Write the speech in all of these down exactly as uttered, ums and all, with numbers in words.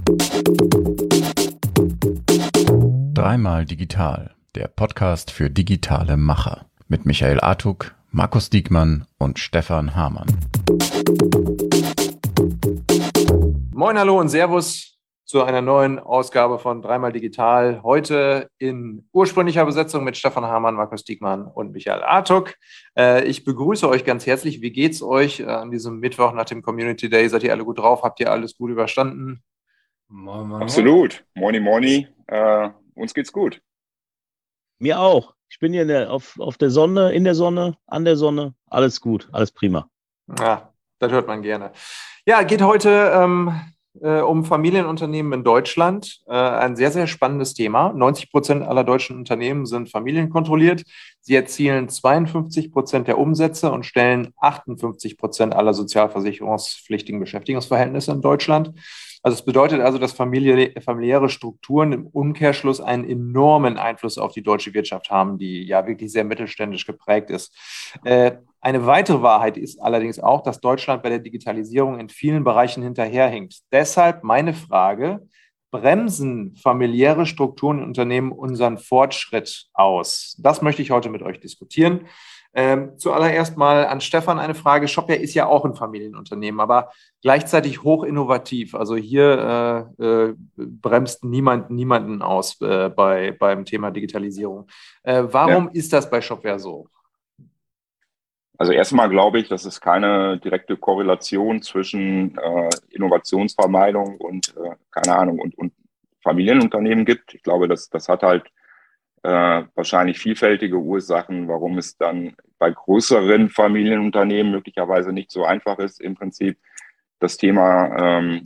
Dreimal digital, der Podcast für digitale Macher mit Michael Artuk, Markus Diekmann und Stefan Hamann. Moin, hallo und Servus zu einer neuen Ausgabe von Dreimal digital. Heute in ursprünglicher Besetzung mit Stefan Hamann, Markus Diekmann und Michael Artuk. Äh, ich begrüße euch ganz herzlich. Wie geht's euch äh, an diesem Mittwoch nach dem Community Day? Seid ihr alle gut drauf? Habt ihr alles gut überstanden? Moin, moin, Absolut. Moini, moini. Äh, uns geht's gut. Mir auch. Ich bin hier in der, auf, auf der Sonne, in der Sonne, an der Sonne. Alles gut, alles prima. Ja, das hört man gerne. Ja, geht heute ähm, äh, um Familienunternehmen in Deutschland. Äh, ein sehr, sehr spannendes Thema. neunzig Prozent aller deutschen Unternehmen sind familienkontrolliert. Sie erzielen zweiundfünfzig Prozent der Umsätze und stellen achtundfünfzig Prozent aller sozialversicherungspflichtigen Beschäftigungsverhältnisse in Deutschland. Also es bedeutet also, dass familiä- familiäre Strukturen im Umkehrschluss einen enormen Einfluss auf die deutsche Wirtschaft haben, die ja wirklich sehr mittelständisch geprägt ist. Äh, eine weitere Wahrheit ist allerdings auch, dass Deutschland bei der Digitalisierung in vielen Bereichen hinterherhinkt. Deshalb meine Frage: Bremsen familiäre Strukturen in Unternehmen unseren Fortschritt aus? Das möchte ich heute mit euch diskutieren. Ähm, zuallererst mal an Stefan eine Frage. Shopware ist ja auch ein Familienunternehmen, aber gleichzeitig hoch innovativ. Also hier äh, äh, bremst niemand niemanden aus äh, bei, beim Thema Digitalisierung. Äh, warum ja. ist das bei Shopware so? Also erstmal glaube ich, dass es keine direkte Korrelation zwischen äh, Innovationsvermeidung und, äh, keine Ahnung, und, und Familienunternehmen gibt. Ich glaube, das, das hat halt äh, wahrscheinlich vielfältige Ursachen, warum es dann bei größeren Familienunternehmen möglicherweise nicht so einfach ist, im Prinzip das Thema ähm,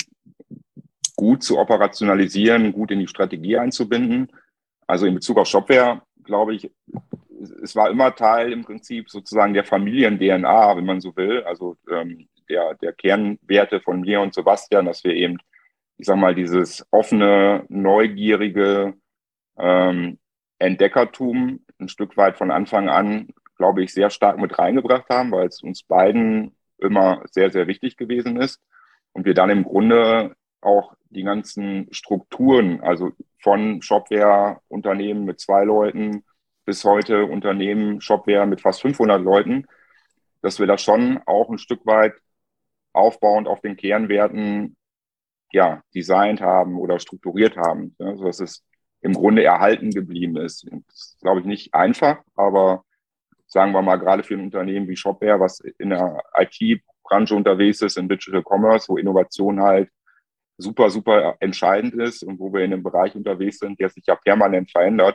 gut zu operationalisieren, gut in die Strategie einzubinden. Also in Bezug auf Shopware, glaube ich, es war immer Teil im Prinzip sozusagen der Familien-D N A, wenn man so will, also ähm, der, der Kernwerte von mir und Sebastian, dass wir eben, ich sag mal, dieses offene, neugierige ähm, Entdeckertum ein Stück weit von Anfang an, glaube ich, sehr stark mit reingebracht haben, weil es uns beiden immer sehr, sehr wichtig gewesen ist. Und wir dann im Grunde auch die ganzen Strukturen, also von Shopware-Unternehmen mit zwei Leuten bis heute Unternehmen, Shopware mit fast fünfhundert Leuten, dass wir das schon auch ein Stück weit aufbauend auf den Kernwerten ja, designt haben oder strukturiert haben, ja, sodass es im Grunde erhalten geblieben ist. Das ist, glaube ich, nicht einfach, aber sagen wir mal, gerade für ein Unternehmen wie Shopware, was in der I T-Branche unterwegs ist, in Digital Commerce, wo Innovation halt super, super entscheidend ist und wo wir in einem Bereich unterwegs sind, der sich ja permanent verändert,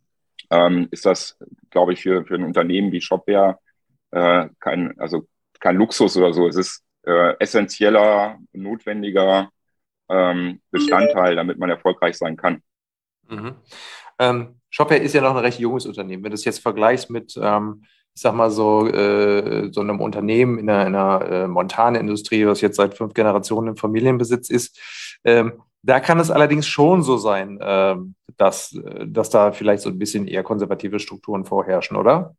ähm, ist das, glaube ich, für, für ein Unternehmen wie Shopware äh, kein, also kein Luxus oder so. Es ist äh, essentieller, notwendiger ähm, Bestandteil, damit man erfolgreich sein kann. Mhm. Ähm, Shopware ist ja noch ein recht junges Unternehmen. Wenn du es jetzt vergleichst mit, ähm, ich sag mal so, äh, so einem Unternehmen in einer, in einer äh, Montanindustrie, was jetzt seit fünf Generationen im Familienbesitz ist, ähm, da kann es allerdings schon so sein, ähm, dass, dass da vielleicht so ein bisschen eher konservative Strukturen vorherrschen, oder?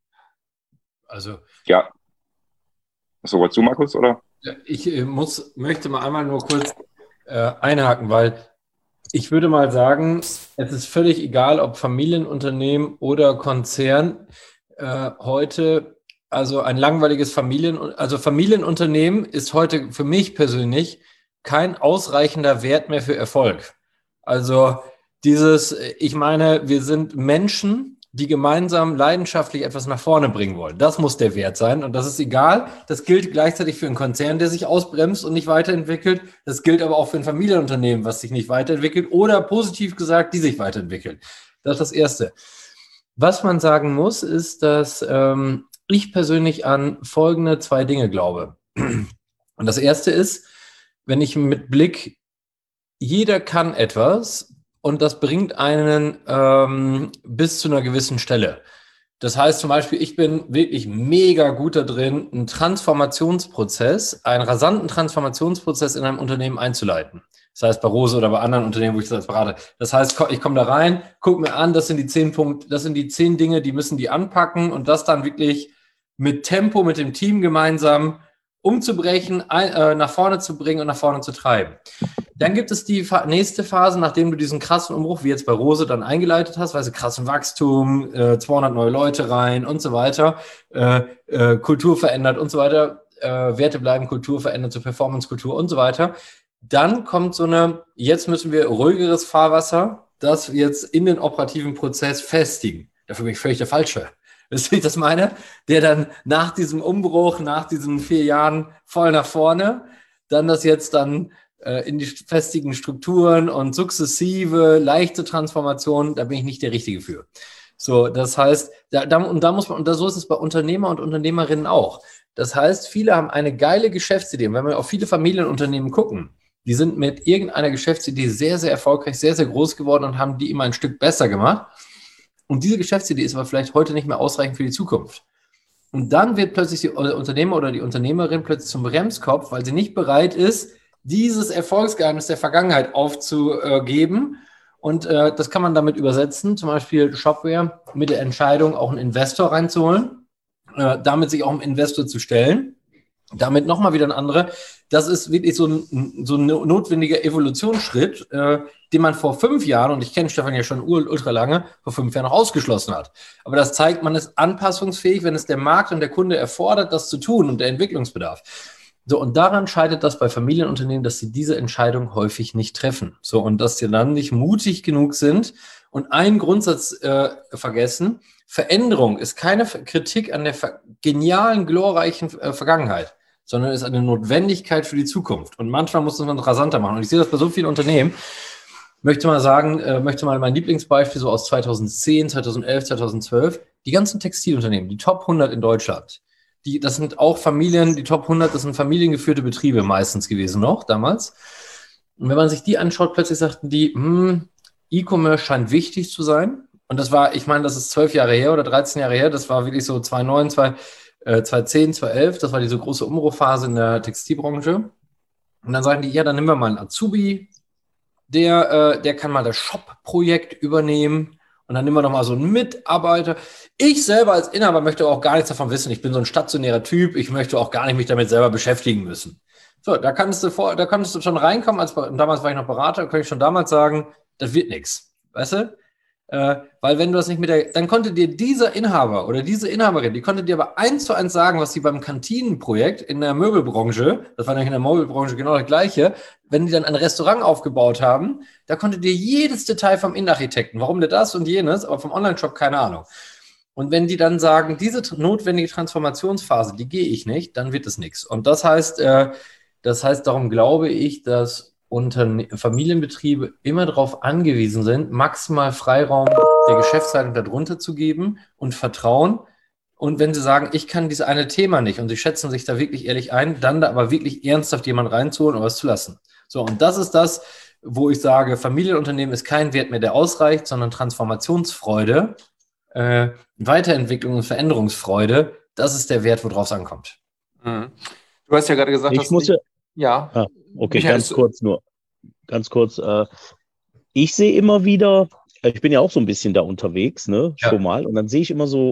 Also ja. So, was du, Markus, oder? Ich äh, muss, möchte mal einmal nur kurz äh, einhaken, weil ich würde mal sagen, es ist völlig egal, ob Familienunternehmen oder Konzern äh, heute, also ein langweiliges Familien, also Familienunternehmen ist heute für mich persönlich kein ausreichender Wert mehr für Erfolg. Also dieses, ich meine, wir sind Menschen, die gemeinsam leidenschaftlich etwas nach vorne bringen wollen. Das muss der Wert sein und das ist egal. Das gilt gleichzeitig für einen Konzern, der sich ausbremst und nicht weiterentwickelt. Das gilt aber auch für ein Familienunternehmen, was sich nicht weiterentwickelt oder positiv gesagt, die sich weiterentwickelt. Das ist das Erste. Was man sagen muss, ist, dass ähm, ich persönlich an folgende zwei Dinge glaube. Und das Erste ist, wenn ich mit Blick, jeder kann etwas und das bringt einen ähm, bis zu einer gewissen Stelle. Das heißt zum Beispiel, ich bin wirklich mega gut da drin, einen Transformationsprozess, einen rasanten Transformationsprozess in einem Unternehmen einzuleiten. Das heißt bei Rose oder bei anderen Unternehmen, wo ich das berate. Das heißt, ich komme da rein, gucke mir an, das sind die zehn Punkte, das sind die zehn Dinge, die müssen die anpacken und das dann wirklich mit Tempo, mit dem Team gemeinsam umzubrechen, ein, äh, nach vorne zu bringen und nach vorne zu treiben. Dann gibt es die Fa- nächste Phase, nachdem du diesen krassen Umbruch, wie jetzt bei Rose, dann eingeleitet hast, weißt du, krassen Wachstum, äh, zweihundert neue Leute rein und so weiter, äh, äh, Kultur verändert und so weiter, äh, Werte bleiben, Kultur verändert zur Performance-Kultur und so weiter. Dann kommt so eine, jetzt müssen wir ruhigeres Fahrwasser, das wir jetzt in den operativen Prozess festigen. Dafür bin ich völlig der Falsche. Wisst ihr, wie ich das meine? Der dann nach diesem Umbruch, nach diesen vier Jahren voll nach vorne, dann das jetzt dann äh, in die festigen Strukturen und sukzessive, leichte Transformation, da bin ich nicht der Richtige für. So, das heißt, da, da, und da muss man, und da, so ist es bei Unternehmer und Unternehmerinnen auch. Das heißt, viele haben eine geile Geschäftsidee. Und wenn wir auf viele Familienunternehmen gucken, die sind mit irgendeiner Geschäftsidee sehr, sehr erfolgreich, sehr, sehr groß geworden und haben die immer ein Stück besser gemacht. Und diese Geschäftsidee ist aber vielleicht heute nicht mehr ausreichend für die Zukunft. Und dann wird plötzlich der Unternehmer oder die Unternehmerin plötzlich zum Bremskopf, weil sie nicht bereit ist, dieses Erfolgsgeheimnis der Vergangenheit aufzugeben. Und äh, das kann man damit übersetzen, zum Beispiel Shopware mit der Entscheidung, auch einen Investor reinzuholen, äh, damit sich auch einem Investor zu stellen. Damit nochmal wieder ein anderer. Das ist wirklich so ein, so ein notwendiger Evolutionsschritt, äh, den man vor fünf Jahren, und ich kenne Stefan ja schon ultra lange, vor fünf Jahren noch ausgeschlossen hat. Aber das zeigt, man ist anpassungsfähig, wenn es der Markt und der Kunde erfordert, das zu tun und der Entwicklungsbedarf. So, und daran scheitert das bei Familienunternehmen, dass sie diese Entscheidung häufig nicht treffen. So, und dass sie dann nicht mutig genug sind und einen Grundsatz äh, vergessen: Veränderung ist keine Kritik an der ver- genialen, glorreichen äh, Vergangenheit, sondern ist eine Notwendigkeit für die Zukunft. Und manchmal muss man es rasanter machen. Und ich sehe das bei so vielen Unternehmen. Möchte mal sagen, äh, möchte mal mein Lieblingsbeispiel so aus zweitausendzehn, zweitausendelf, zweitausendzwölf. Die ganzen Textilunternehmen, die Top hundert in Deutschland, die, das sind auch Familien, die Top hundert, das sind familiengeführte Betriebe meistens gewesen noch damals. Und wenn man sich die anschaut, plötzlich sagten die, hm, E-Commerce scheint wichtig zu sein. Und das war, ich meine, das ist zwölf Jahre her oder dreizehn Jahre her. Das war wirklich so zweitausendneun, zweitausendzehn, zweitausendelf. Das war diese große Umbruchphase in der Textilbranche. Und dann sagen die, ja, dann nehmen wir mal einen Azubi, der, äh, der kann mal das Shop-Projekt übernehmen. Und dann nehmen wir noch mal so einen Mitarbeiter. Ich selber als Inhaber möchte auch gar nichts davon wissen. Ich bin so ein stationärer Typ. Ich möchte auch gar nicht mich damit selber beschäftigen müssen. So, da kannst du vor, da konntest du schon reinkommen. Als, damals war ich noch Berater, da konnte ich schon damals sagen, das wird nichts. Weißt du? Äh, weil wenn du das nicht mit der, dann konnte dir dieser Inhaber oder diese Inhaberin, die konnte dir aber eins zu eins sagen, was sie beim Kantinenprojekt in der Möbelbranche, das war nämlich in der Möbelbranche genau das Gleiche, wenn die dann ein Restaurant aufgebaut haben, da konnte dir jedes Detail vom Innenarchitekten, warum der das und jenes, aber vom Online-Shop keine Ahnung. Und wenn die dann sagen, diese notwendige Transformationsphase, die gehe ich nicht, dann wird es nichts. Und das heißt, äh, das heißt, darum glaube ich, dass Unterne- Familienbetriebe immer darauf angewiesen sind, maximal Freiraum der Geschäftsleitung darunter zu geben und Vertrauen. Und wenn sie sagen, ich kann dieses eine Thema nicht und sie schätzen sich da wirklich ehrlich ein, dann da aber wirklich ernsthaft jemanden reinzuholen und was zu lassen. So, und das ist das, wo ich sage, Familienunternehmen ist kein Wert mehr, der ausreicht, sondern Transformationsfreude, äh, Weiterentwicklung und Veränderungsfreude, das ist der Wert, worauf es ankommt. Mhm. Du hast ja gerade gesagt, Ich dass muss die, ja, ja. Ah, okay, Michael, ganz ist- kurz nur. Ganz kurz. Äh, ich sehe immer wieder, äh, ich bin ja auch so ein bisschen da unterwegs, ne, Ja. schon mal, und dann sehe ich immer so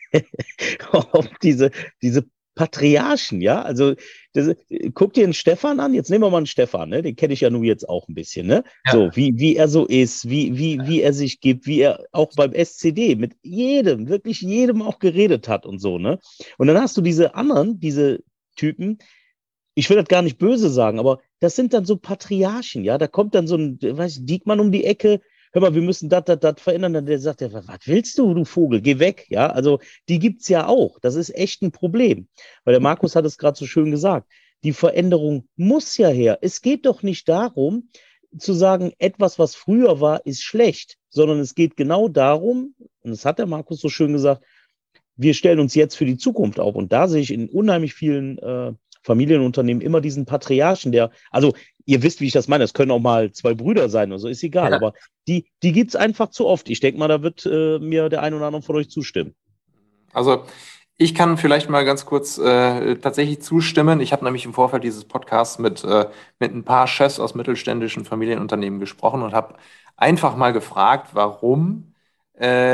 auf diese, diese Patriarchen, ja, also das, guck dir einen Stefan an, jetzt nehmen wir mal einen Stefan, ne, den kenne ich ja nun jetzt auch ein bisschen, ne, Ja. so, wie, wie er so ist, wie, wie, wie er sich gibt, wie er auch beim S C D mit jedem, wirklich jedem auch geredet hat und so, ne, und dann hast du diese anderen, diese Typen, ich will das gar nicht böse sagen, aber das sind dann so Patriarchen, ja, da kommt dann so ein, weiß ich, Diekmann um die Ecke, hör mal, wir müssen das, das, das verändern, dann der sagt, ja, was willst du, du Vogel, geh weg, ja, also die gibt's ja auch, das ist echt ein Problem, weil der Markus hat es gerade so schön gesagt, die Veränderung muss ja her, es geht doch nicht darum, zu sagen, etwas, was früher war, ist schlecht, sondern es geht genau darum, und das hat der Markus so schön gesagt, wir stellen uns jetzt für die Zukunft auf, und da sehe ich in unheimlich vielen äh, Familienunternehmen immer diesen Patriarchen, der, also ihr wisst, wie ich das meine, es können auch mal zwei Brüder sein, also ist egal, Ja. aber die, die gibt es einfach zu oft. Ich denke mal, da wird äh, mir der ein oder andere von euch zustimmen. Also ich kann vielleicht mal ganz kurz äh, tatsächlich zustimmen. Ich habe nämlich im Vorfeld dieses Podcasts mit, äh, mit ein paar Chefs aus mittelständischen Familienunternehmen gesprochen und habe einfach mal gefragt, warum äh,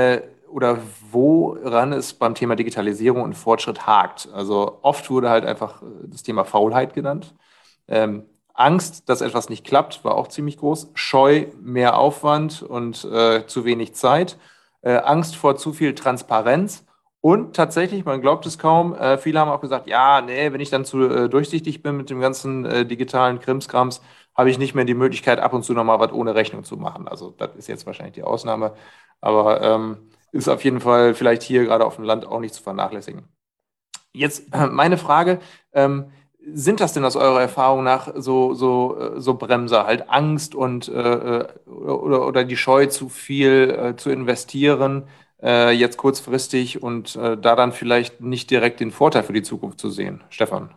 oder woran es beim Thema Digitalisierung und Fortschritt hakt. Also oft wurde halt einfach das Thema Faulheit genannt. Ähm, Angst, dass etwas nicht klappt, war auch ziemlich groß. Scheu, mehr Aufwand und äh, zu wenig Zeit. Äh, Angst vor zu viel Transparenz. Und tatsächlich, man glaubt es kaum, äh, viele haben auch gesagt, ja, nee, wenn ich dann zu äh, durchsichtig bin mit dem ganzen äh, digitalen Krimskrams, habe ich nicht mehr die Möglichkeit, ab und zu nochmal was ohne Rechnung zu machen. Also das ist jetzt wahrscheinlich die Ausnahme. Aber ähm, ist auf jeden Fall vielleicht hier gerade auf dem Land auch nicht zu vernachlässigen. Jetzt äh, meine Frage, ähm, sind das denn aus eurer Erfahrung nach so, so, so Bremser, halt Angst und äh, oder, oder die Scheu, zu viel äh, zu investieren, äh, jetzt kurzfristig und äh, da dann vielleicht nicht direkt den Vorteil für die Zukunft zu sehen? Stefan?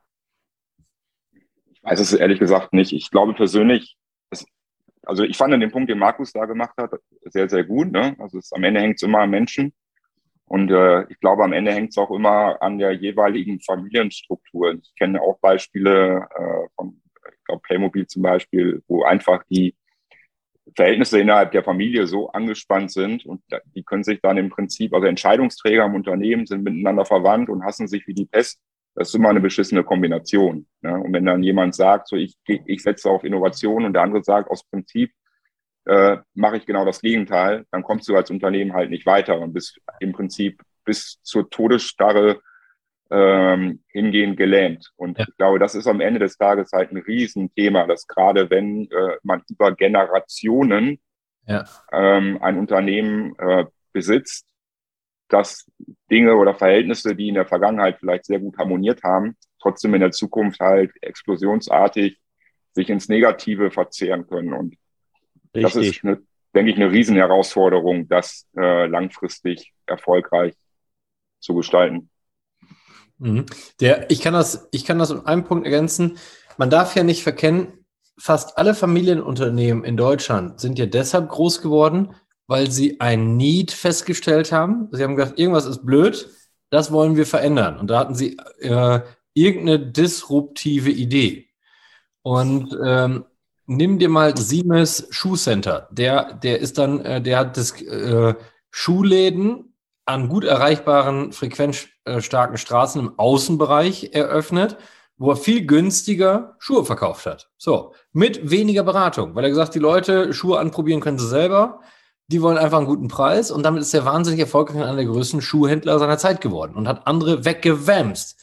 Ich weiß es ehrlich gesagt nicht. Ich glaube persönlich, es, also ich fand den Punkt, den Markus da gemacht hat, sehr, sehr gut. Ne? Also es, am Ende hängt es immer am Menschen. Und äh, ich glaube, am Ende hängt es auch immer an der jeweiligen Familienstruktur. Ich kenne auch Beispiele äh, von, ich glaube, Playmobil zum Beispiel, wo einfach die Verhältnisse innerhalb der Familie so angespannt sind und die können sich dann im Prinzip, also Entscheidungsträger im Unternehmen sind miteinander verwandt und hassen sich wie die Pest. Das ist immer eine beschissene Kombination. Ne? Und wenn dann jemand sagt, so ich, ich setze auf Innovation und der andere sagt, aus Prinzip, Äh, mache ich genau das Gegenteil, dann kommst du als Unternehmen halt nicht weiter und bist im Prinzip bis zur Todesstarre ähm, hingehend gelähmt. Und ja. Ich glaube, das ist am Ende des Tages halt ein Riesenthema, dass gerade wenn äh, man über Generationen ja. ähm, ein Unternehmen äh, besitzt, dass Dinge oder Verhältnisse, die in der Vergangenheit vielleicht sehr gut harmoniert haben, trotzdem in der Zukunft halt explosionsartig sich ins Negative verzehren können. Und Richtig. Das ist, eine, denke ich, eine Riesenherausforderung, das äh, langfristig erfolgreich zu gestalten. Mhm. Der, ich kann das, ich kann das um einen Punkt ergänzen. Man darf ja nicht verkennen, fast alle Familienunternehmen in Deutschland sind ja deshalb groß geworden, weil sie ein Need festgestellt haben. Sie haben gesagt, irgendwas ist blöd, das wollen wir verändern. Und da hatten sie äh, irgendeine disruptive Idee. Und ähm, nimm dir mal Siemens Schuhcenter. Der, der ist dann, äh, der hat das äh, Schuhläden an gut erreichbaren, frequenzstarken Straßen im Außenbereich eröffnet, wo er viel günstiger Schuhe verkauft hat. So, mit weniger Beratung, weil er gesagt, die Leute Schuhe anprobieren können sie selber. Die wollen einfach einen guten Preis und damit ist er wahnsinnig erfolgreich und einer der größten Schuhhändler seiner Zeit geworden und hat andere weggewämst.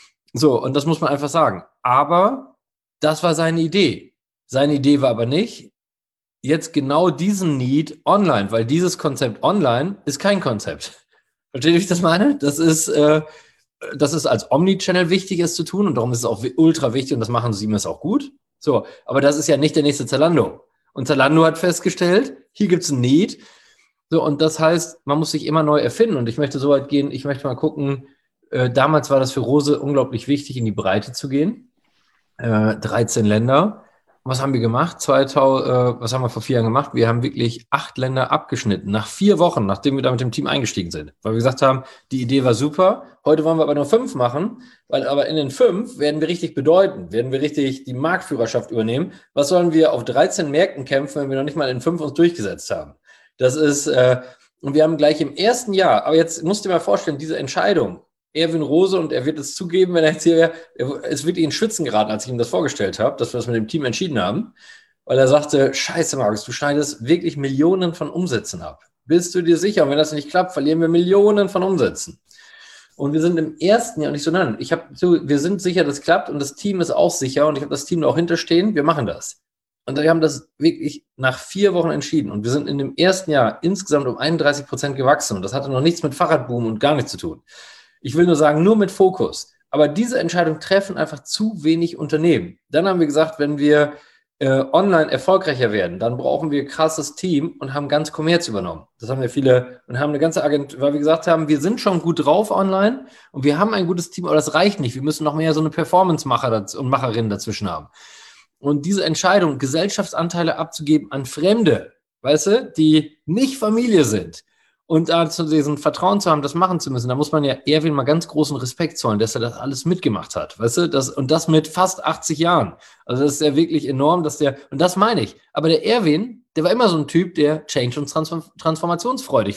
So, und das muss man einfach sagen. Aber das war seine Idee. Seine Idee war aber nicht, jetzt genau diesen Need online, weil dieses Konzept online ist kein Konzept. Versteht ihr, wie ich das meine? Das ist, äh, das ist als Omnichannel wichtig, es zu tun und darum ist es auch ultra wichtig und das machen Siemens auch gut. So, aber das ist ja nicht der nächste Zalando. Und Zalando hat festgestellt, hier gibt es einen Need. So, und das heißt, man muss sich immer neu erfinden und ich möchte so weit gehen, ich möchte mal gucken, äh, damals war das für Rose unglaublich wichtig, in die Breite zu gehen. Äh, dreizehn Länder. Was haben wir gemacht? zweitausend, äh, was haben wir vor vier Jahren gemacht? Wir haben wirklich acht Länder abgeschnitten. Nach vier Wochen, nachdem wir da mit dem Team eingestiegen sind. Weil wir gesagt haben, die Idee war super. Heute wollen wir aber nur fünf machen. Weil aber in den fünf werden wir richtig bedeuten. Werden wir richtig die Marktführerschaft übernehmen. Was sollen wir auf dreizehn Märkten kämpfen, wenn wir noch nicht mal in fünf uns durchgesetzt haben? Das ist, äh, und wir haben gleich im ersten Jahr, aber jetzt musst du dir mal vorstellen, diese Entscheidung, Erwin Rose, und er wird es zugeben, wenn er jetzt hier wäre, er ist wirklich in Schwitzen geraten, als ich ihm das vorgestellt habe, dass wir das mit dem Team entschieden haben, weil er sagte, scheiße Markus, du schneidest wirklich Millionen von Umsätzen ab. Bist du dir sicher? Und wenn das nicht klappt, verlieren wir Millionen von Umsätzen. Und wir sind im ersten Jahr, und ich so, nein, ich hab so, wir sind sicher, das klappt und das Team ist auch sicher und ich habe das Team da auch hinterstehen, wir machen das. Und wir haben das wirklich nach vier Wochen entschieden und wir sind in dem ersten Jahr insgesamt um einunddreißig Prozent gewachsen und das hatte noch nichts mit Fahrradboom und gar nichts zu tun. Ich will nur sagen, nur mit Fokus. Aber diese Entscheidung treffen einfach zu wenig Unternehmen. Dann haben wir gesagt, wenn wir äh, online erfolgreicher werden, dann brauchen wir ein krasses Team und haben ganz Commerz übernommen. Das haben wir viele und haben eine ganze Agentur, weil wir gesagt haben, wir sind schon gut drauf online und wir haben ein gutes Team, aber das reicht nicht. Wir müssen noch mehr so eine Performance-Macher und Macherinnen dazwischen haben. Und diese Entscheidung, Gesellschaftsanteile abzugeben an Fremde, weißt du, die nicht Familie sind, und da zu diesem Vertrauen zu haben, das machen zu müssen, da muss man ja Erwin mal ganz großen Respekt zollen, dass er das alles mitgemacht hat, weißt du, das, und das mit fast achtzig Jahren. Also das ist ja wirklich enorm, dass der, und das meine ich, aber der Erwin, der war immer so ein Typ, der change- und transform- transformationsfreudig war.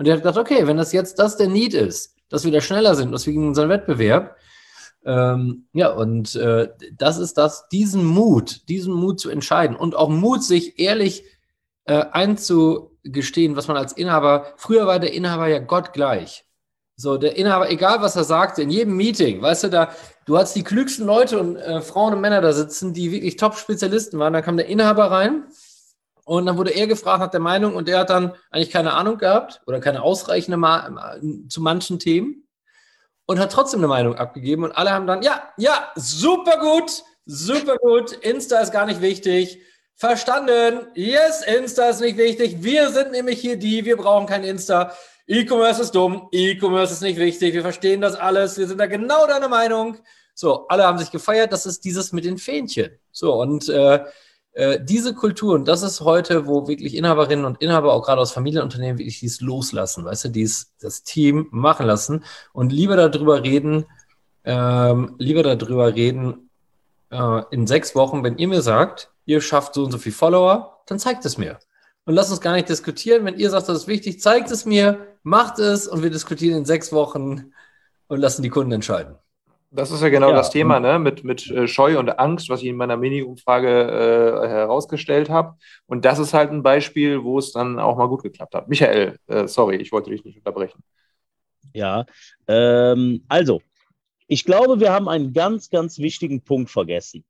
Und der hat gedacht, okay, wenn das jetzt das der Need ist, dass wir da schneller sind, dass wir gegen unseren Wettbewerb, ähm, ja, und äh, das ist das, diesen Mut, diesen Mut zu entscheiden und auch Mut, sich ehrlich äh, einzugestehen, was man als Inhaber, früher war der Inhaber ja Gott gleich. So, der Inhaber, egal was er sagte, in jedem Meeting, weißt du, da, du hast die klügsten Leute und äh, Frauen und Männer da sitzen, die wirklich Top-Spezialisten waren, dann kam der Inhaber rein und dann wurde er gefragt nach der Meinung und der hat dann eigentlich keine Ahnung gehabt oder keine ausreichende Ma- zu manchen Themen und hat trotzdem eine Meinung abgegeben und alle haben dann, ja, ja, super gut, super gut, Insta ist gar nicht wichtig, verstanden, yes, Insta ist nicht wichtig, wir sind nämlich hier die, wir brauchen kein Insta, E-Commerce ist dumm, E-Commerce ist nicht wichtig, wir verstehen das alles, wir sind da genau deiner Meinung. So, alle haben sich gefeiert, das ist dieses mit den Fähnchen. So, und äh, äh, diese Kultur, und das ist heute, wo wirklich Inhaberinnen und Inhaber, auch gerade aus Familienunternehmen, wirklich dies loslassen, weißt du, dies, das Team machen lassen und lieber darüber reden, ähm, lieber darüber reden, äh, in sechs Wochen, wenn ihr mir sagt, ihr schafft so und so viel Follower, dann zeigt es mir. Und lasst uns gar nicht diskutieren. Wenn ihr sagt, das ist wichtig, zeigt es mir, macht es und wir diskutieren in sechs Wochen und lassen die Kunden entscheiden. Das ist ja genau Ja, das Thema, ne? mit, mit äh, Scheu und Angst, was ich in meiner Mini-Umfrage äh, herausgestellt habe. Und das ist halt ein Beispiel, wo es dann auch mal gut geklappt hat. Michael, äh, sorry, ich wollte dich nicht unterbrechen. Ja, ähm, also, ich glaube, wir haben einen ganz, ganz wichtigen Punkt vergessen.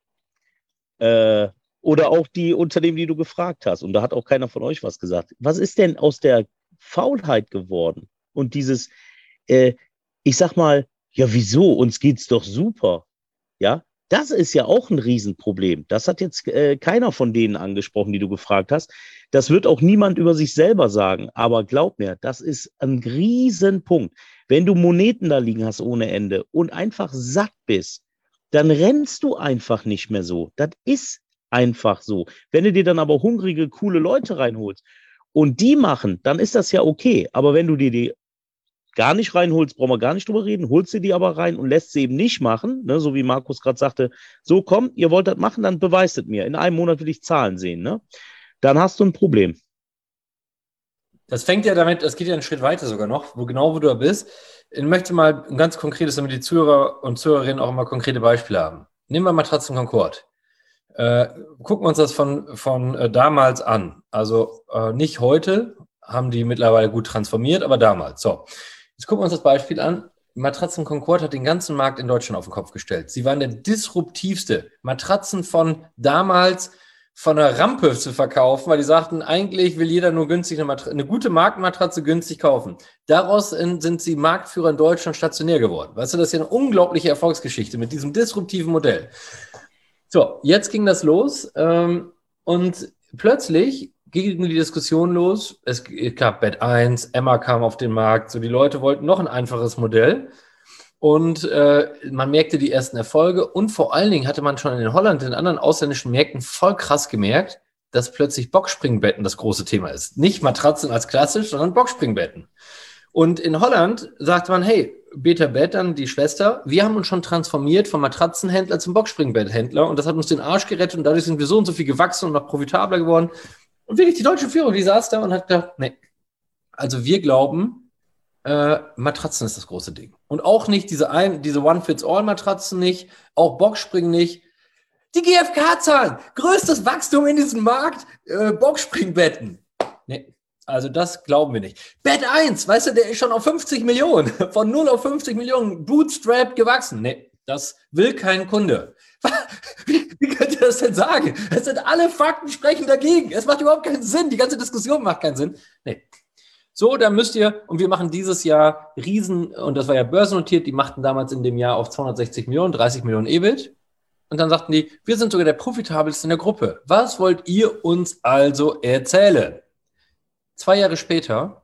Äh, oder auch die Unternehmen, die du gefragt hast. Und da hat auch keiner von euch was gesagt. Was ist denn aus der Faulheit geworden? Und dieses, äh, ich sag mal, ja, wieso? Uns geht's doch super. Ja, das ist ja auch ein Riesenproblem. Das hat jetzt äh, keiner von denen angesprochen, die du gefragt hast. Das wird auch niemand über sich selber sagen. Aber glaub mir, das ist ein Riesenpunkt. Wenn du Moneten da liegen hast ohne Ende und einfach satt bist, dann rennst du einfach nicht mehr so. Das ist einfach so. Wenn du dir dann aber hungrige, coole Leute reinholst und die machen, dann ist das ja okay. Aber wenn du dir die gar nicht reinholst, brauchen wir gar nicht drüber reden, holst du die aber rein und lässt sie eben nicht machen, ne, so wie Markus gerade sagte, so komm, ihr wollt das machen, dann beweist es mir. In einem Monat will ich Zahlen sehen. Ne? Dann hast du ein Problem. Das fängt ja damit, das geht ja einen Schritt weiter sogar noch, wo genau wo du da bist. Ich möchte mal ein ganz konkretes, damit die Zuhörer und Zuhörerinnen auch immer konkrete Beispiele haben. Nehmen wir Matratzen Concorde. Äh, gucken wir uns das von, von äh, damals an. Also äh, nicht heute, haben die mittlerweile gut transformiert, aber damals. So, jetzt gucken wir uns das Beispiel an. Matratzen Concorde hat den ganzen Markt in Deutschland auf den Kopf gestellt. Sie waren der disruptivste. Matratzen von damals von der Rampe zu verkaufen, weil die sagten, eigentlich will jeder nur günstig eine, Matratze, eine gute Markenmatratze günstig kaufen. Daraus in, sind sie Marktführer in Deutschland stationär geworden. Weißt du, das ist ja eine unglaubliche Erfolgsgeschichte mit diesem disruptiven Modell. So, jetzt ging das los ähm, und plötzlich ging die Diskussion los. Es gab Bett eins, Emma kam auf den Markt, so die Leute wollten noch ein einfaches Modell und äh, man merkte die ersten Erfolge und vor allen Dingen hatte man schon in Holland, in anderen ausländischen Märkten voll krass gemerkt, dass plötzlich Boxspringbetten das große Thema ist. Nicht Matratzen als klassisch, sondern Boxspringbetten. Und in Holland sagte man, hey, Beta Bett, dann die Schwester, wir haben uns schon transformiert vom Matratzenhändler zum Boxspringbetthändler und das hat uns den Arsch gerettet und dadurch sind wir so und so viel gewachsen und noch profitabler geworden. Und wirklich die deutsche Führung, die saß da und hat gedacht, nee, also wir glauben, äh, Matratzen ist das große Ding. Und auch nicht diese, ein, diese One-Fits-All-Matratzen nicht, auch Boxspring nicht. Die G F K-Zahlen, größtes Wachstum in diesem Markt, äh, Boxspringbetten. Nee. Also das glauben wir nicht. Bett eins, weißt du, der ist schon auf fünfzig Millionen. Von null auf fünfzig Millionen bootstrapped gewachsen. Nee, das will kein Kunde. Wie, wie könnt ihr das denn sagen? Es sind alle Fakten sprechen dagegen. Es macht überhaupt keinen Sinn. Die ganze Diskussion macht keinen Sinn. Nee. So, da müsst ihr, und wir machen dieses Jahr Riesen, und das war ja börsennotiert, die machten damals in dem Jahr auf zweihundertsechzig Millionen, dreißig Millionen E B I T. Und dann sagten die, wir sind sogar der profitabelste in der Gruppe. Was wollt ihr uns also erzählen? Zwei Jahre später,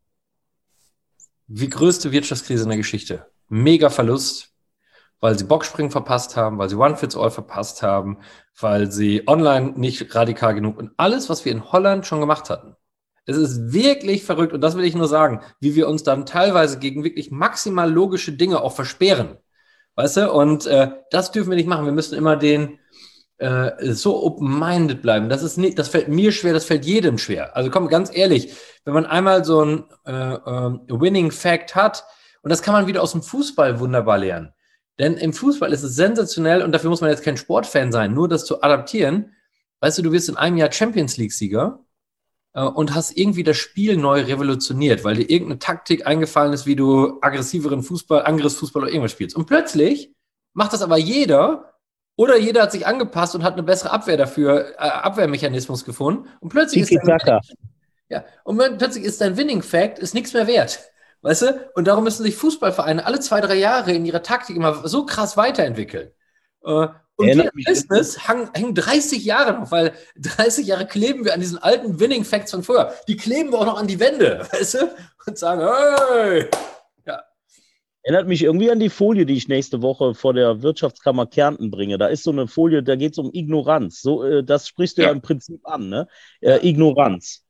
die größte Wirtschaftskrise in der Geschichte. Mega Verlust, weil sie Boxspringen verpasst haben, weil sie One-Fits-All verpasst haben, weil sie online nicht radikal genug und alles, was wir in Holland schon gemacht hatten. Es ist wirklich verrückt und das will ich nur sagen, wie wir uns dann teilweise gegen wirklich maximal logische Dinge auch versperren. Weißt du? Und äh, das dürfen wir nicht machen. Wir müssen immer den äh, so open-minded bleiben. Das ist nicht, das fällt mir schwer, das fällt jedem schwer. Also komm, ganz ehrlich, wenn man einmal so ein äh, äh, Winning Fact hat, und das kann man wieder aus dem Fußball wunderbar lernen. Denn im Fußball ist es sensationell, und dafür muss man jetzt kein Sportfan sein, nur das zu adaptieren. Weißt du, du wirst in einem Jahr Champions League-Sieger äh, und hast irgendwie das Spiel neu revolutioniert, weil dir irgendeine Taktik eingefallen ist, wie du aggressiveren Fußball, Angriffsfußball oder irgendwas spielst. Und plötzlich macht das aber jeder, oder jeder hat sich angepasst und hat eine bessere Abwehr dafür, äh, Abwehrmechanismus gefunden. Und plötzlich ist, dein, ja, und plötzlich ist dein Winning Fact ist nichts mehr wert. Weißt du? Und darum müssen sich Fußballvereine alle zwei, drei Jahre in ihrer Taktik immer so krass weiterentwickeln. Äh, und wir im Business hängen dreißig Jahre noch, weil dreißig Jahre kleben wir an diesen alten Winning Facts von früher. Die kleben wir auch noch an die Wände, weißt du? Und sagen, hey! Ja. Erinnert mich irgendwie an die Folie, die ich nächste Woche vor der Wirtschaftskammer Kärnten bringe. Da ist so eine Folie, da geht es um Ignoranz. So, äh, das sprichst du ja. ja im Prinzip an, ne? Äh, Ignoranz.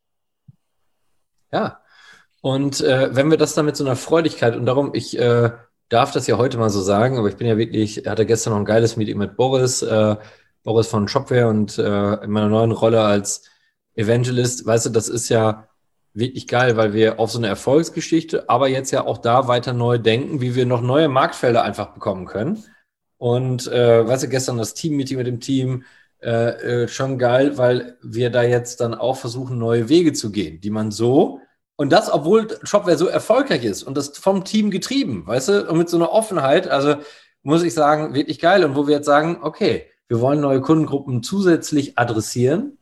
Ja. Und äh, wenn wir das dann mit so einer Freudigkeit, und darum, ich äh, darf das ja heute mal so sagen, aber ich bin ja wirklich, hatte gestern noch ein geiles Meeting mit Boris, äh, Boris von Shopware, und äh, in meiner neuen Rolle als Evangelist, weißt du, das ist ja wirklich geil, weil wir auf so eine Erfolgsgeschichte, aber jetzt ja auch da weiter neu denken, wie wir noch neue Marktfelder einfach bekommen können. Und äh, weißt du, gestern das Team-Meeting mit dem Team, äh, äh, schon geil, weil wir da jetzt dann auch versuchen, neue Wege zu gehen, die man so, und das, obwohl Shopware so erfolgreich ist und das vom Team getrieben, weißt du, und mit so einer Offenheit, also muss ich sagen, wirklich geil. Und wo wir jetzt sagen, okay, wir wollen neue Kundengruppen zusätzlich adressieren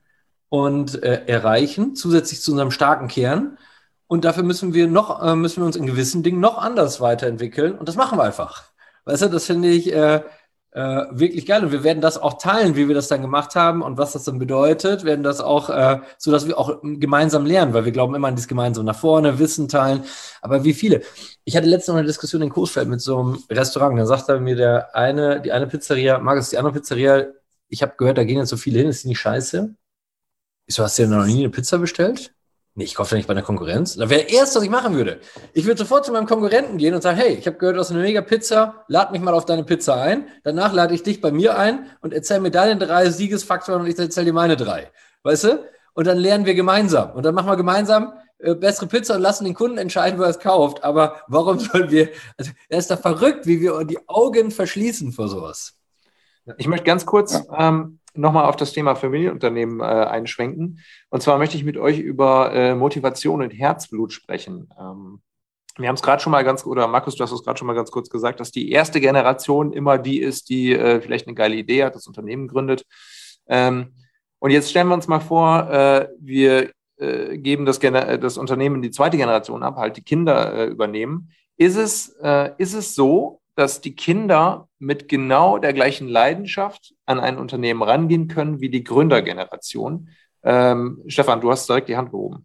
und äh, erreichen, zusätzlich zu unserem starken Kern. Und dafür müssen wir noch, äh, müssen wir uns in gewissen Dingen noch anders weiterentwickeln. Und das machen wir einfach. Weißt du, das finde ich äh, äh, wirklich geil. Und wir werden das auch teilen, wie wir das dann gemacht haben und was das dann bedeutet. Wir werden das auch, äh, so dass wir auch gemeinsam lernen, weil wir glauben immer an dieses gemeinsam nach vorne, Wissen teilen. Aber wie viele? Ich hatte letztens noch eine Diskussion in Coesfeld mit so einem Restaurant. Da sagte mir der eine, die eine Pizzeria, Markus, die andere Pizzeria, ich habe gehört, da gehen jetzt so viele hin, ist die nicht scheiße? Ich so, hast du dir noch nie eine Pizza bestellt? Nee, ich kaufe ja nicht bei einer Konkurrenz. Das wäre erst, was ich machen würde. Ich würde sofort zu meinem Konkurrenten gehen und sagen, hey, ich habe gehört, du hast eine mega Pizza, lad mich mal auf deine Pizza ein. Danach lade ich dich bei mir ein und erzähl mir deine drei Siegesfaktoren und ich erzähl dir meine drei. Weißt du? Und dann lernen wir gemeinsam. Und dann machen wir gemeinsam äh, bessere Pizza und lassen den Kunden entscheiden, wo er es kauft. Aber warum sollen wir, also er ist da verrückt, wie wir die Augen verschließen vor sowas. Ich möchte ganz kurz ähm, nochmal auf das Thema Familienunternehmen äh, einschwenken. Und zwar möchte ich mit euch über äh, Motivation und Herzblut sprechen. Ähm, wir haben es gerade schon mal ganz, oder Markus, du hast es gerade schon mal ganz kurz gesagt, dass die erste Generation immer die ist, die äh, vielleicht eine geile Idee hat, das Unternehmen gründet. Ähm, und jetzt stellen wir uns mal vor, äh, wir äh, geben das, das Unternehmen in die zweite Generation ab, halt die Kinder äh, übernehmen. Ist es, äh, ist es so, dass die Kinder mit genau der gleichen Leidenschaft an ein Unternehmen rangehen können wie die Gründergeneration? Ähm, Stefan, du hast direkt die Hand gehoben.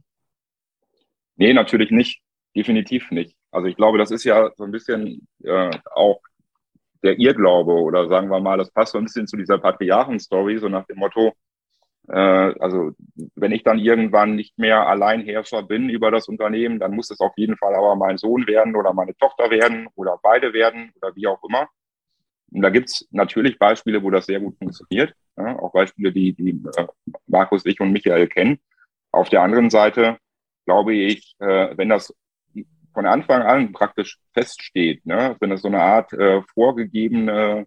Nee, natürlich nicht. Definitiv nicht. Also ich glaube, das ist ja so ein bisschen äh, auch der Irrglaube, oder sagen wir mal, das passt so ein bisschen zu dieser Patriarchen-Story, so nach dem Motto, äh, also wenn ich dann irgendwann nicht mehr Alleinherrscher bin über das Unternehmen, dann muss es auf jeden Fall aber mein Sohn werden oder meine Tochter werden oder beide werden oder wie auch immer. Und da gibt's natürlich Beispiele, wo das sehr gut funktioniert, ja, auch Beispiele, die, die äh, Markus, ich und Michael kennen. Auf der anderen Seite glaube ich, äh, wenn das von Anfang an praktisch feststeht, ne, wenn es so eine Art äh, vorgegebene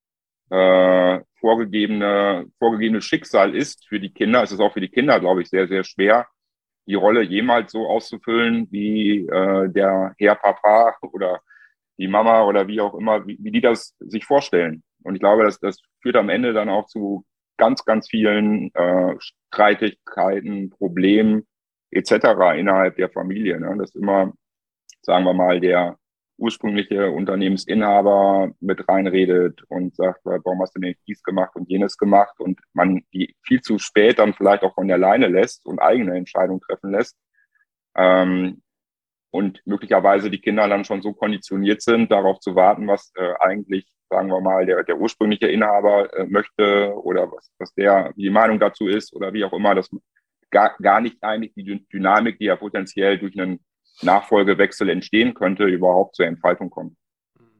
Äh, vorgegebene, vorgegebene Schicksal ist für die Kinder, ist es auch für die Kinder, glaube ich, sehr, sehr schwer, die Rolle jemals so auszufüllen, wie äh, der Herr Papa oder die Mama oder wie auch immer, wie, wie die das sich vorstellen. Und ich glaube, das, das führt am Ende dann auch zu ganz, ganz vielen äh, Streitigkeiten, Problemen et cetera innerhalb der Familie. Ne? Dass immer, sagen wir mal, der ursprüngliche Unternehmensinhaber mit reinredet und sagt, warum hast du denn dies gemacht und jenes gemacht, und man die viel zu spät dann vielleicht auch von der Leine lässt und eigene Entscheidungen treffen lässt. Ähm, und möglicherweise die Kinder dann schon so konditioniert sind, darauf zu warten, was äh, eigentlich, sagen wir mal, der, der ursprüngliche Inhaber äh, möchte oder was, was der, wie die Meinung dazu ist oder wie auch immer, dass gar, gar nicht eigentlich die Dynamik, die ja potenziell durch einen Nachfolgewechsel entstehen könnte, überhaupt zur Entfaltung kommt.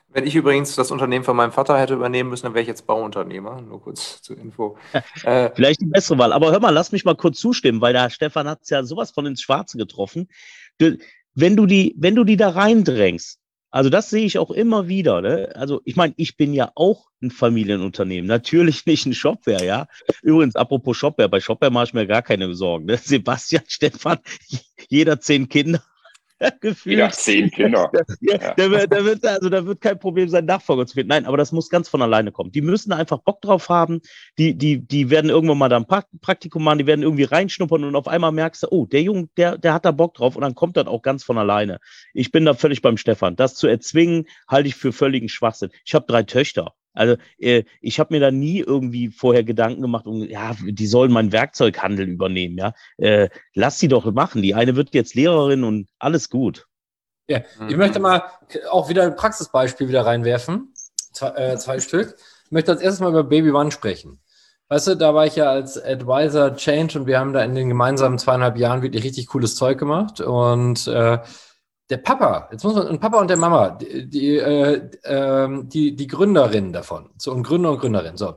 Wenn ich übrigens das Unternehmen von meinem Vater hätte übernehmen müssen, dann wäre ich jetzt Bauunternehmer. Nur kurz zur Info. Äh, Vielleicht die bessere Wahl. Aber hör mal, lass mich mal kurz zustimmen, weil der Stefan hat es ja sowas von ins Schwarze getroffen. Du, wenn du die, wenn du die da reindrängst, also das sehe ich auch immer wieder. Ne? Also ich meine, ich bin ja auch ein Familienunternehmen. Natürlich nicht ein Shopware, ja. Übrigens, apropos Shopware, bei Shopware mache ich mir gar keine Sorgen. Ne? Sebastian, Stefan, jeder zehn Kinder. Gefühlt. Jeder zehn Kinder. Ja, da, wird, da, wird, also, da wird kein Problem sein, Nachfolger zu finden. Nein, aber das muss ganz von alleine kommen. Die müssen einfach Bock drauf haben. Die, die, die werden irgendwann mal da ein Praktikum machen, die werden irgendwie reinschnuppern und auf einmal merkst du, oh, der Junge, der, der hat da Bock drauf und dann kommt das auch ganz von alleine. Ich bin da völlig beim Stefan. Das zu erzwingen, halte ich für völligen Schwachsinn. Ich habe drei Töchter. Also äh, ich habe mir da nie irgendwie vorher Gedanken gemacht, um, ja, die sollen meinen Werkzeughandel übernehmen, ja. Äh, lass sie doch machen. Die eine wird jetzt Lehrerin und alles gut. Ja, ich möchte mal auch wieder ein Praxisbeispiel wieder reinwerfen. Zwei, äh, zwei Stück. Ich möchte als erstes mal über Baby One sprechen. Weißt du, da war ich ja als Advisor Change und wir haben da in den gemeinsamen zweieinhalb Jahren wirklich richtig cooles Zeug gemacht und äh, der Papa, jetzt muss man, ein Papa und der Mama, die, die, äh, äh, die, die Gründerin davon, so ein Gründer und Gründerin, so.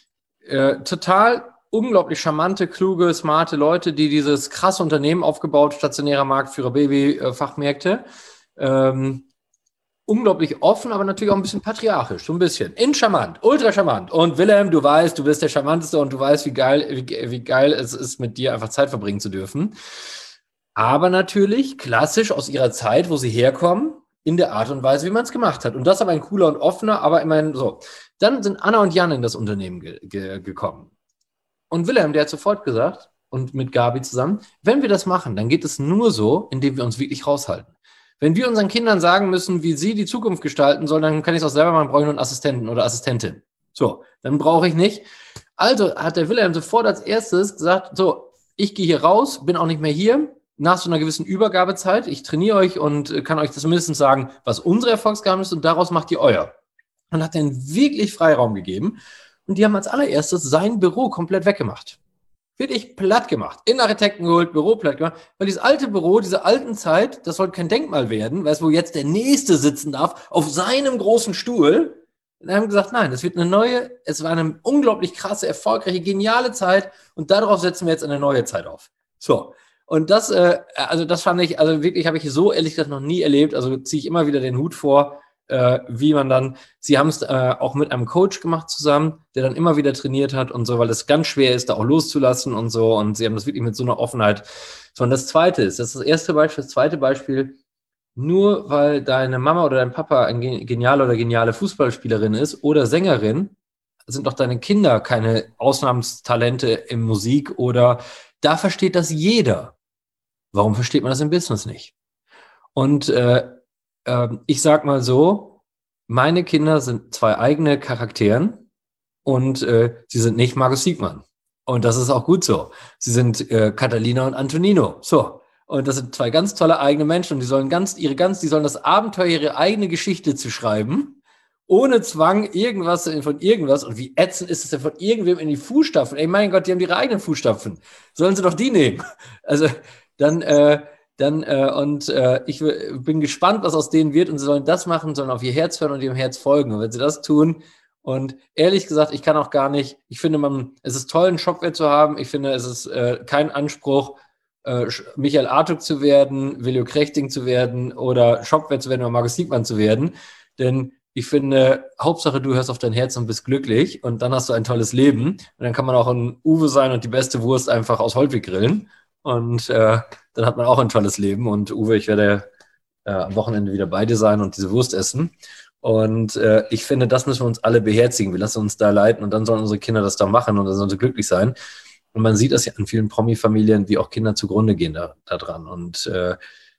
Äh, total unglaublich charmante, kluge, smarte Leute, die dieses krasse Unternehmen aufgebaut, stationärer Marktführer, Baby-Fachmärkte, ähm, unglaublich offen, aber natürlich auch ein bisschen patriarchisch, so ein bisschen. In charmant, ultra charmant. Und Wilhelm, du weißt, du bist der Charmanteste und du weißt, wie geil, wie, wie geil es ist, mit dir einfach Zeit verbringen zu dürfen. Aber natürlich klassisch aus ihrer Zeit, wo sie herkommen, in der Art und Weise, wie man es gemacht hat. Und das aber ein cooler und offener, aber immerhin so. Dann sind Anna und Jan in das Unternehmen ge- ge- gekommen. Und Wilhelm, der hat sofort gesagt, und mit Gabi zusammen, wenn wir das machen, dann geht es nur so, indem wir uns wirklich raushalten. Wenn wir unseren Kindern sagen müssen, wie sie die Zukunft gestalten sollen, dann kann ich es auch selber machen, brauche ich nur einen Assistenten oder Assistentin. So, dann brauche ich nicht. Also hat der Wilhelm sofort als erstes gesagt, so, ich gehe hier raus, bin auch nicht mehr hier, nach so einer gewissen Übergabezeit, ich trainiere euch und kann euch das mindestens sagen, was unsere Erfolgsgeheimnis ist und daraus macht ihr euer. Und hat denen wirklich Freiraum gegeben und die haben als allererstes sein Büro komplett weggemacht. Wirklich platt gemacht. In Architekten geholt, Büro platt gemacht, weil dieses alte Büro, diese alten Zeit, das sollte kein Denkmal werden, weißt du, wo jetzt der Nächste sitzen darf, auf seinem großen Stuhl. Und dann haben wir gesagt, nein, es wird eine neue, es war eine unglaublich krasse, erfolgreiche, geniale Zeit und darauf setzen wir jetzt eine neue Zeit auf. So. Und das, äh, also das fand ich, also wirklich habe ich so ehrlich gesagt noch nie erlebt. Also ziehe ich immer wieder den Hut vor, äh, wie man dann, sie haben es äh, auch mit einem Coach gemacht zusammen, der dann immer wieder trainiert hat und so, weil es ganz schwer ist, da auch loszulassen und so. Und sie haben das wirklich mit so einer Offenheit. So, und das Zweite ist, das ist das erste Beispiel, das zweite Beispiel, nur weil deine Mama oder dein Papa eine geniale oder geniale Fußballspielerin ist oder Sängerin, sind doch deine Kinder keine Ausnahmstalente in Musik oder da versteht das jeder. Warum versteht man das im Business nicht? Und äh, äh, ich sag mal so, meine Kinder sind zwei eigene Charakteren und äh, sie sind nicht Markus Siegmann. Und das ist auch gut so. Sie sind äh, Catalina und Antonino. So. Und das sind zwei ganz tolle eigene Menschen und die sollen ganz, ihre ganz, die sollen das Abenteuer, ihre eigene Geschichte zu schreiben, ohne Zwang, irgendwas von irgendwas. Und wie ätzend ist es denn von irgendwem in die Fußstapfen? Ey, mein Gott, die haben ihre eigenen Fußstapfen. Sollen sie doch die nehmen? Also, dann, äh, dann, äh, und äh, ich w- bin gespannt, was aus denen wird. Und sie sollen das machen, sollen auf ihr Herz hören und ihrem Herz folgen. Und wenn sie das tun, und ehrlich gesagt, ich kann auch gar nicht, ich finde, man, es ist toll, einen Shopware zu haben. Ich finde, es ist äh, kein Anspruch, äh, Michael Artuk zu werden, Viljo Krechting zu werden oder Shopware zu werden oder Markus Siegmann zu werden. Denn ich finde, Hauptsache, du hörst auf dein Herz und bist glücklich und dann hast du ein tolles Leben. Und dann kann man auch ein Uwe sein und die beste Wurst einfach aus Holtwig grillen. Und äh, dann hat man auch ein tolles Leben. Und Uwe, ich werde äh, am Wochenende wieder bei dir sein und diese Wurst essen. Und äh, ich finde, das müssen wir uns alle beherzigen. Wir lassen uns da leiten und dann sollen unsere Kinder das da machen und dann sollen sie glücklich sein. Und man sieht das ja an vielen Promi-Familien, wie auch Kinder zugrunde gehen da, da dran. Und äh,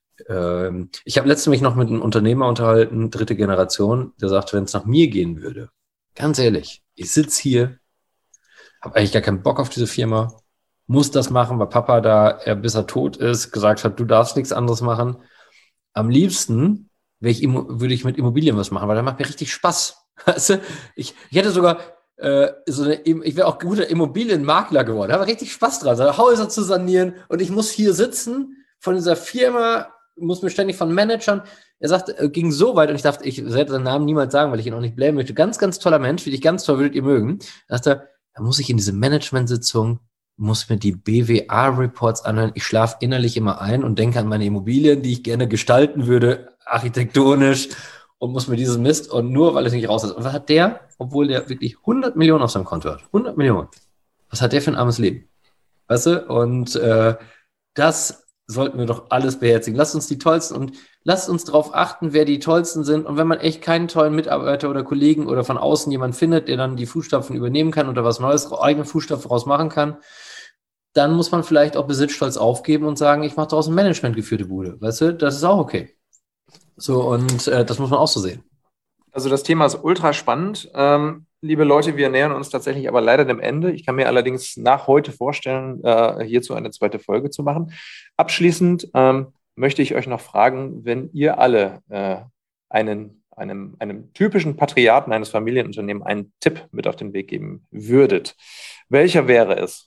ich habe letztens mich noch mit einem Unternehmer unterhalten, dritte Generation, der sagte, wenn es nach mir gehen würde, ganz ehrlich, ich sitze hier, habe eigentlich gar keinen Bock auf diese Firma, muss das machen, weil Papa da, er, bis er tot ist, gesagt hat, du darfst nichts anderes machen. Am liebsten ich, würde ich mit Immobilien was machen, weil das macht mir richtig Spaß. Also ich, ich hätte sogar äh, so eine, ich wäre auch guter Immobilienmakler geworden, habe richtig Spaß dran, so Häuser zu sanieren und ich muss hier sitzen von dieser Firma, muss mir ständig von Managern, er sagt, er ging so weit und ich dachte, ich werde seinen Namen niemals sagen, weil ich ihn auch nicht blämen möchte. Ganz, ganz toller Mensch, finde ich ganz toll, würdet ihr mögen. Er dachte, da muss ich in diese Management-Sitzung, muss mir die B W A-Reports anhören. Ich schlafe innerlich immer ein und denke an meine Immobilien, die ich gerne gestalten würde, architektonisch, und muss mir diesen Mist, und nur weil es nicht raus ist. Und was hat der, obwohl der wirklich hundert Millionen auf seinem Konto hat? hundert Millionen. Was hat der für ein armes Leben? Weißt du? Und äh, das sollten wir doch alles beherzigen. Lasst uns die Tollsten und lasst uns darauf achten, wer die Tollsten sind. Und wenn man echt keinen tollen Mitarbeiter oder Kollegen oder von außen jemanden findet, der dann die Fußstapfen übernehmen kann oder was Neues, eigene Fußstapfen raus machen kann, dann muss man vielleicht auch Besitzstolz aufgeben und sagen, ich mache daraus eine managementgeführte Bude. Weißt du, das ist auch okay. So, und äh, das muss man auch so sehen. Also das Thema ist ultra spannend. Ähm, liebe Leute, wir nähern uns tatsächlich aber leider dem Ende. Ich kann mir allerdings nach heute vorstellen, äh, hierzu eine zweite Folge zu machen. Abschließend ähm, möchte ich euch noch fragen, wenn ihr alle äh, einen, einem, einem typischen Patriarchen eines Familienunternehmens einen Tipp mit auf den Weg geben würdet, welcher wäre es?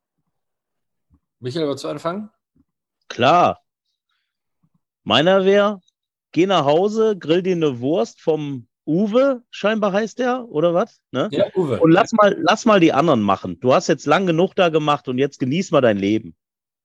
Michael, willst du anfangen? Klar. Meiner wäre, geh nach Hause, grill dir eine Wurst vom Uwe, scheinbar heißt der, oder was? Ne? Ja, Uwe. Und lass mal, lass mal die anderen machen. Du hast jetzt lang genug da gemacht und jetzt genieß mal dein Leben.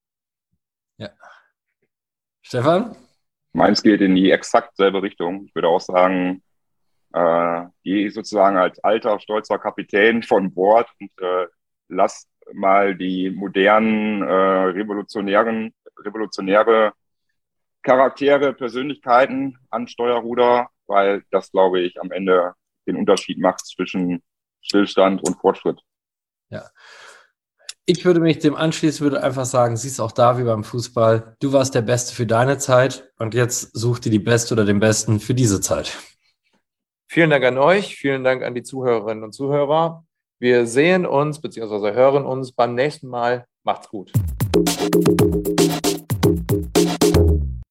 Ja. Stefan? Meins geht in die exakt selbe Richtung. Ich würde auch sagen, äh, geh sozusagen als alter, stolzer Kapitän von Bord und äh, lass mal die modernen, äh, revolutionären, revolutionäre Charaktere, Persönlichkeiten an Steuerruder, weil das, glaube ich, am Ende den Unterschied macht zwischen Stillstand und Fortschritt. Ja. Ich würde mich dem anschließen, würde einfach sagen, siehst auch da wie beim Fußball, du warst der Beste für deine Zeit und jetzt such dir die Beste oder den Besten für diese Zeit. Vielen Dank an euch, vielen Dank an die Zuhörerinnen und Zuhörer. Wir sehen uns bzw. hören uns beim nächsten Mal. Macht's gut.